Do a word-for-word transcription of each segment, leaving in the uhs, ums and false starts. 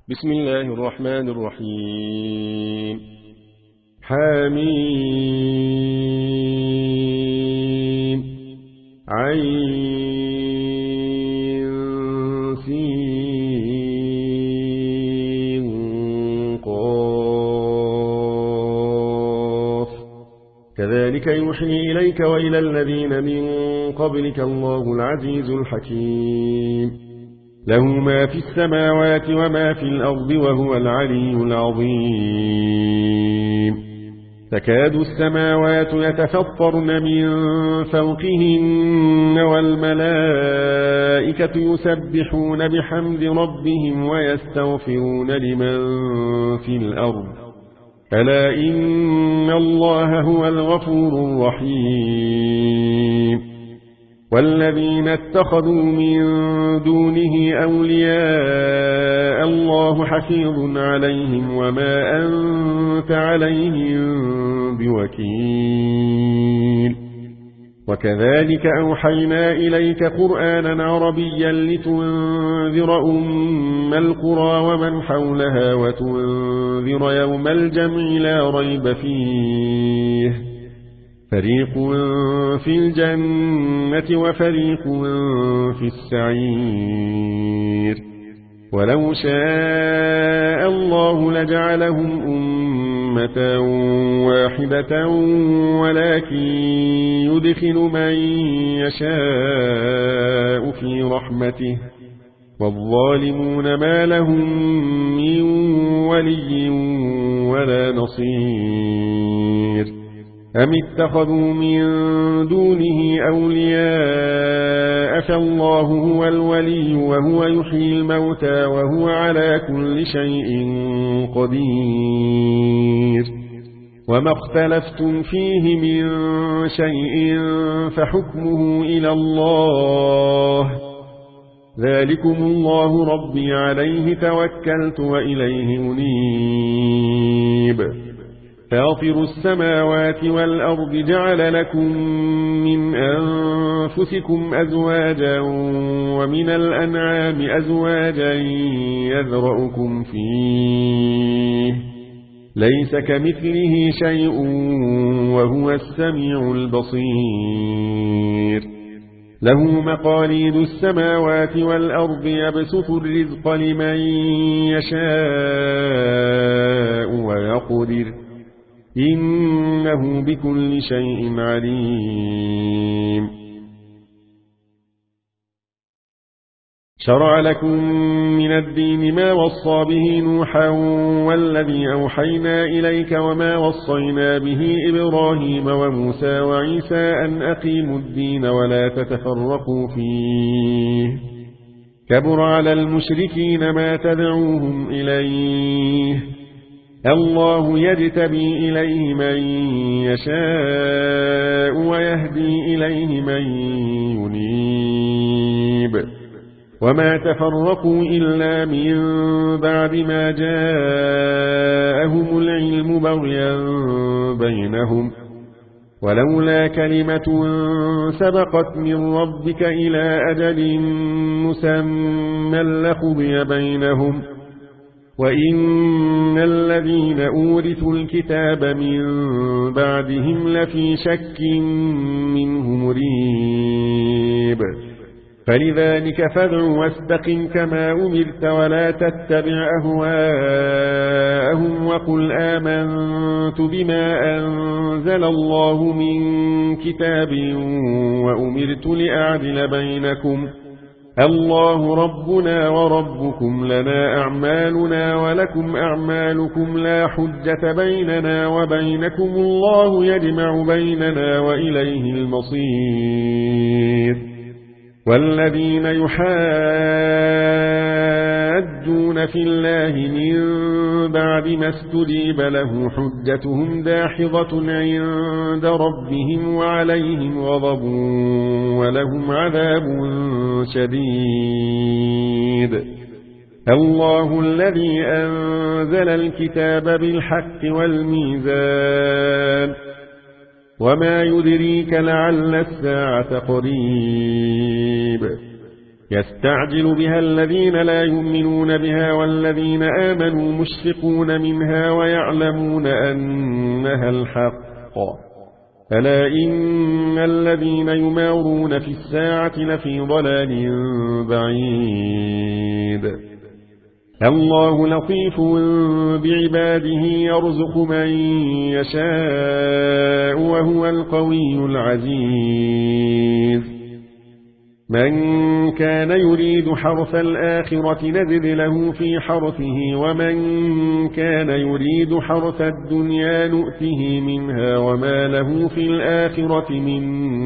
بسم الله الرحمن الرحيم. حميم عين سين قاف كذلك يوحي إليك وإلى الذين من قبلك الله العزيز الحكيم. له ما في السماوات وما في الأرض وهو العلي العظيم. تكاد السماوات يتفطرن من فوقهن والملائكة يسبحون بحمد ربهم ويستغفرون لمن في الأرض ألا إن الله هو الغفور الرحيم. والذين اتخذوا من دونه أولياء الله حفيظ عليهم وما أنت عليهم بوكيل. وكذلك أوحينا إليك قرآنا عربيا لتنذر أم القرى ومن حولها وتنذر يوم الجمع لا ريب فيه فريق في الجنة وفريق في السعير. ولو شاء الله لجعلهم أمة واحدة ولكن يدخل من يشاء في رحمته والظالمون ما لهم من ولي ولا نصير. أم اتخذوا من دونه أولياء فالله هو الولي وهو يحيي الموتى وهو على كل شيء قدير. وما اختلفتم فيه من شيء فحكمه إلى الله ذلكم الله ربي عليه توكلت وإليه منيب. فاطر السماوات والأرض جعل لكم من أنفسكم أزواجا ومن الأنعام أزواجا يذرأكم فيه ليس كمثله شيء وهو السميع البصير. له مقاليد السماوات والأرض يبسط الرزق لمن يشاء ويقدر إنه بكل شيء عليم. شرع لكم من الدين ما وصى به نوحا والذي أوحينا إليك وما وصينا به إبراهيم وموسى وعيسى أن أقيموا الدين ولا تتفرقوا فيه كبر على المشركين ما تدعوهم إليه الله يجتبي إليه من يشاء ويهدي إليه من ينيب. وما تفرقوا إلا من بعد ما جاءهم العلم بغيا بينهم ولولا كلمة سبقت من ربك إلى أجل مسمى لقضي بينهم وإن الذين أورثوا الكتاب من بعدهم لفي شك منه مريب. فلذلك فادع واستقم كما أمرت ولا تتبع أهواءهم وقل آمنت بما أنزل الله من كتاب وأمرت لأعدل بينكم الله ربنا وربكم لنا أعمالنا ولكم أعمالكم لا حجة بيننا وبينكم الله يجمع بيننا وإليه المصير. والذين يحاجون في الله من بعد ما استجيب له حجتهم داحضة عند ربهم وعليهم غضب ولهم عذاب شديد. الله الذي أنزل الكتاب بالحق والميزان وما يدريك لعل الساعة قريب يستعجل بها الذين لا يؤمنون بها والذين آمنوا مشفقون منها ويعلمون أنها الحق ألا إن الذين يمارون في الساعة لفي ضلال بعيد الله لطيف بعباده يرزق من يشاء وهو القوي العزيز من كان يريد حرث الآخرة نزد له في حرثه ومن كان يريد حرث الدنيا نؤته منها وما له في الآخرة من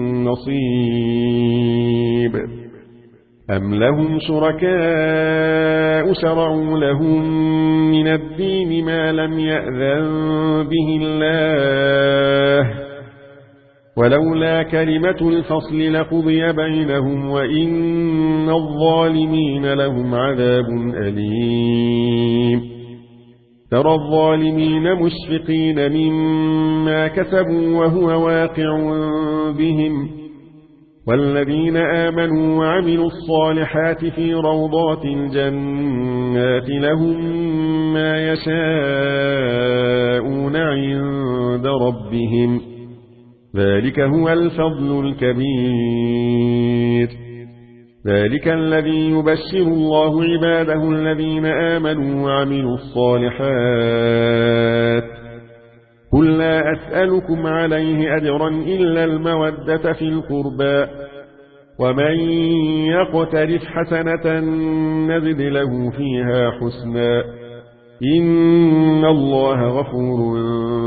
نصيب أم لهم شركاء شرعوا لهم من الدين ما لم يأذن به الله ولولا كلمة الفصل لقضي بينهم وإن الظالمين لهم عذاب أليم ترى الظالمين مشفقين مما كسبوا وهو واقع بهم والذين آمنوا وعملوا الصالحات في روضات الجنات لهم ما يشاءون عند ربهم ذلك هو الفضل الكبير ذلك الذي يبشر الله عباده الذين آمنوا وعملوا الصالحات قل لا أسألكم عليه أجرا إلا المودة في القربى ومن يقترف حسنة نزد له فيها حسنا إن الله غفور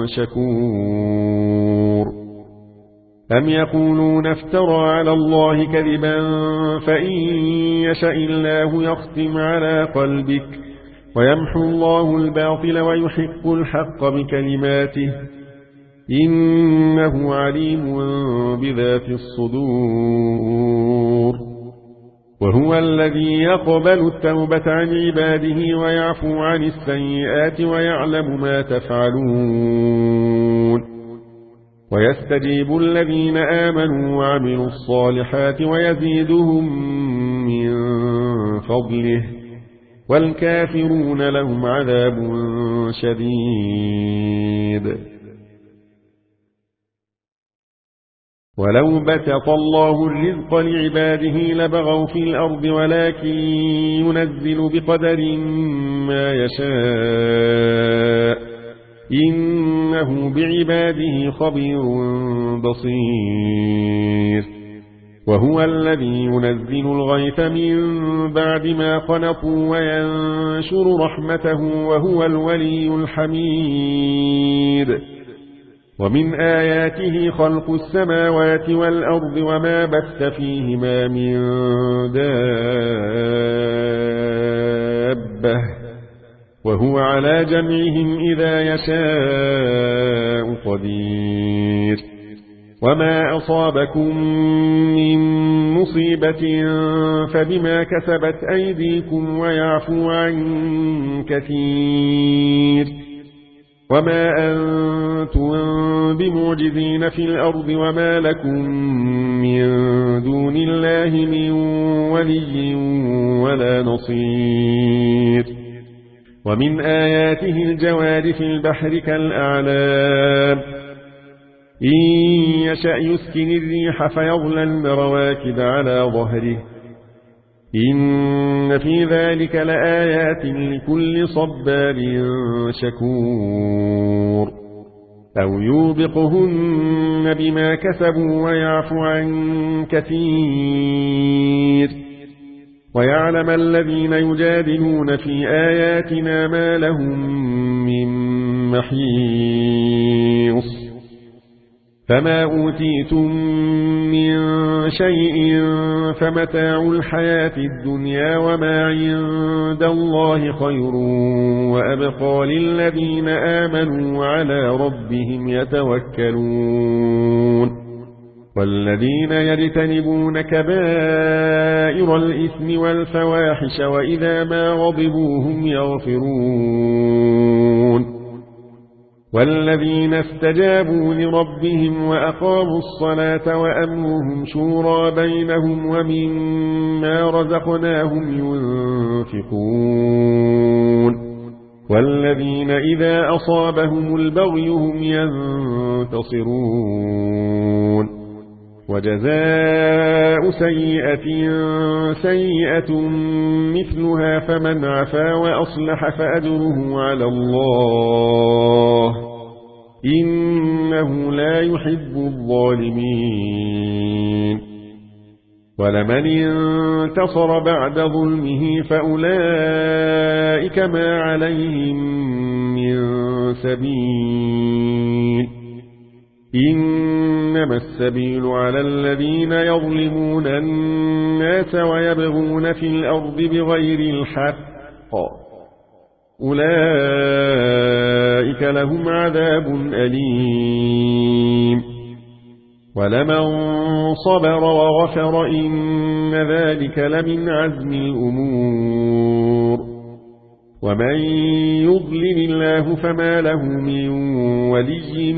شكور أم يقولون افترى على الله كذبا فإن يشاء الله يختم على قلبك ويمحو الله الباطل ويحق الحق بكلماته إنه عليم بذات الصدور وهو الذي يقبل التوبة عن عباده ويعفو عن السيئات ويعلم ما تفعلون ويستجيب الذين آمنوا وعملوا الصالحات ويزيدهم من فضله والكافرون لهم عذاب شديد ولو بسط الله الرزق لعباده لبغوا في الأرض ولكن ينزل بقدر ما يشاء إنه بعباده خبير بصير وهو الذي ينزل الغيث من بعد ما قنطوا وينشر رحمته وهو الولي الحميد ومن آياته خلق السماوات والأرض وما بث فيهما من دابة وهو على جمعهم إذا يشاء قدير وما أصابكم من مصيبة فبما كسبت أيديكم ويعفو عن كثير وما أنتم بمعجزين في الأرض وما لكم من دون الله من ولي ولا نصير ومن آياته الجوار في البحر كالأعلام إن يشأ يسكن الريح فيظللن رواكد على ظهره إن في ذلك لآيات لكل صبار شكور أو يوبقهن بما كسبوا ويعفو عن كثير ويعلم الذين يجادلون في آياتنا ما لهم من محيص فما أوتيتم من شيء فمتاع الحياة الدنيا وما عند الله خير وأبقى للذين آمنوا وعلى ربهم يتوكلون والذين يجتنبون كبائر الإثم والفواحش وإذا ما غضبوا هم يغفرون والذين استجابوا لربهم وأقاموا الصلاة وأمرهم شورى بينهم ومما رزقناهم ينفقون والذين إذا أصابهم البغي هم ينتصرون وجزاء سيئة سيئة مثلها فمن عفا وأصلح فأجره على الله إنه لا يحب الظالمين ولمن انتصر بعد ظلمه فأولئك ما عليهم من سبيل إنما السبيل على الذين يظلمون الناس ويبغون في الأرض بغير الحق أولئك لهم عذاب أليم ولمن صبر وغفر إن ذلك لمن عزم الأمور ومن يضلل الله فما له من ولي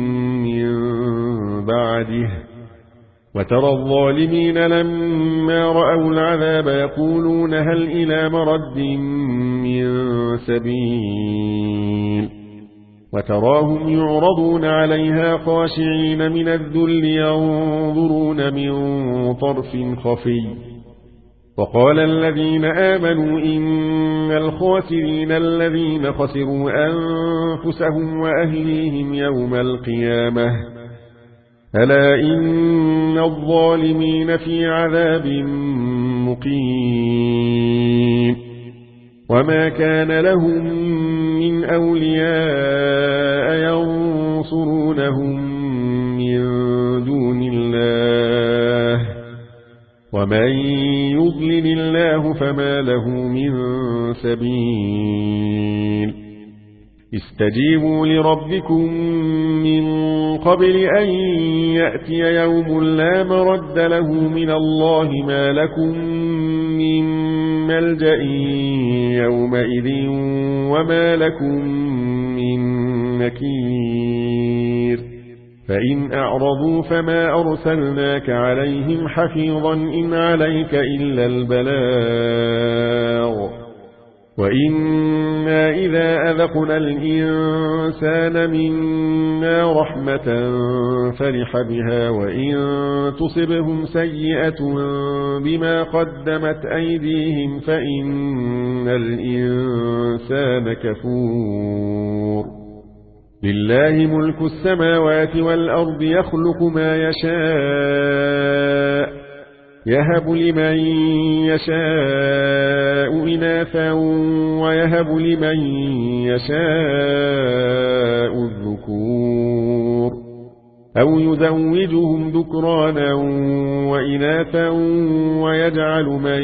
بعده وترى الظالمين لما رأوا العذاب يقولون هل إلى مرد من سبيل وتراهم يعرضون عليها خاشعين من الذل ينظرون من طرف خفي وقال الذين آمنوا إن الخاسرين الذين خسروا أنفسهم وأهليهم يوم القيامة ألا إن الظالمين في عذاب مقيم وما كان لهم من أولياء ينصرونهم من دون الله ومن يضلل الله فما له من سبيل استجيبوا لربكم من قبل أن يأتي يوم لا مرد له من الله ما لكم من ملجأ يومئذ وما لكم من نكير فإن أعرضوا فما أرسلناك عليهم حفيظا إن عليك إلا البلاغ وإنا إذا أذقنا الإنسان منا رحمة فرح بها وإن تصبهم سيئة بما قدمت أيديهم فإن الإنسان كفور لله ملك السماوات والأرض يخلق ما يشاء يهب لمن يشاء إناثا ويهب لمن يشاء الذكور أو يزوجهم ذكرانا وإناثا ويجعل من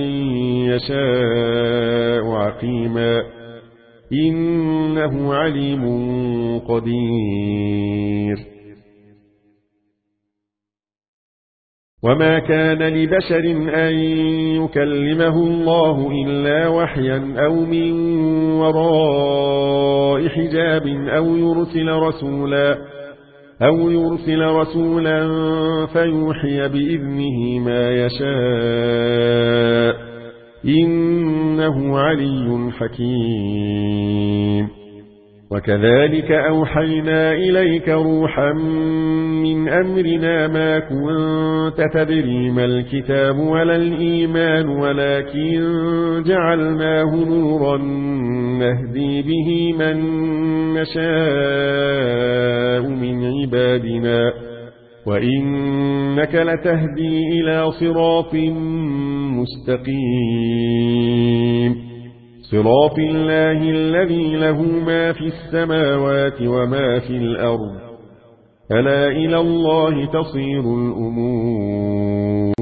يشاء عقيما إنه عليم قدير وما كان لبشر أن يكلمه الله إلا وحيا أو من وراء حجاب أو يرسل رسولا أو يرسل رسولا فيوحي بإذنه ما يشاء إنه علي حكيم وكذلك أوحينا إليك روحا من أمرنا ما كنت تدري ما الكتاب ولا الإيمان ولكن جعلناه نورا نهدي به من نشاء من عبادنا وإنك لتهدي إلى صراط مستقيم صراط الله الذي له ما في السماوات وما في الأرض ألا إلى الله تصير الأمور